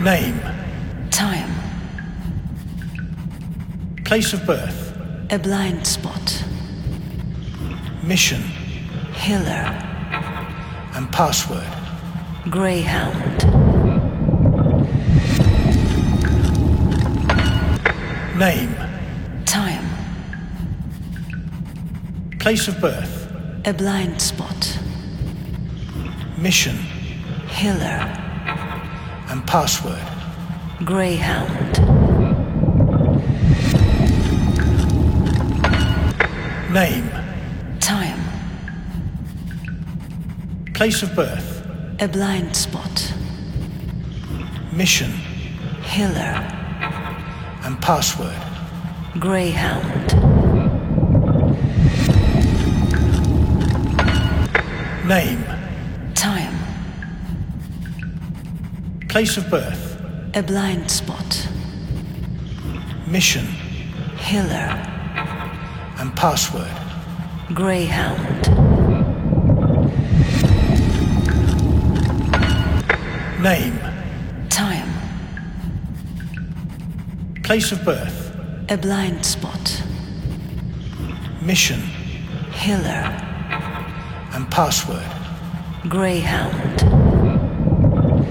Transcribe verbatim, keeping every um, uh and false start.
Name. Time. Place of birth. A blind spot. Mission. Hiller. And password. Greyhound. Name. Time. Place of birth. A blind spot. Mission. Hiller. And password. Greyhound. Name. Time. Place of birth. A blind spot. Mission. Hiller. And password. Greyhound. Name. Time. Place of birth. A blind spot. Mission. Hiller. And password. Greyhound. Name. Time. Place of birth. A blind spot. Mission. Hiller. And password. Greyhound.